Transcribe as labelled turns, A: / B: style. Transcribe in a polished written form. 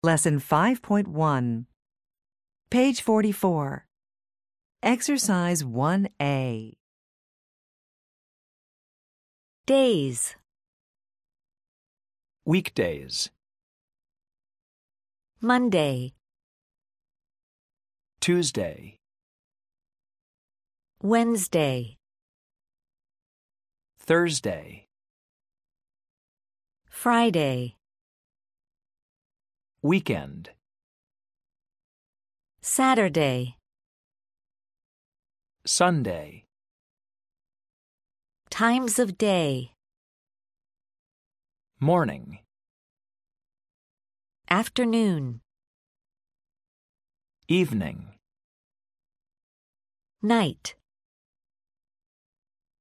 A: Lesson 5.1. Page 44. Exercise 1A.
B: Days.
C: Weekdays.
B: Monday,
C: Tuesday.
B: Wednesday,
C: Thursday.
B: Friday,
C: Weekend.
B: Saturday,
C: Sunday.
B: times of day,
C: Morning.
B: afternoon,
C: Evening.
B: night.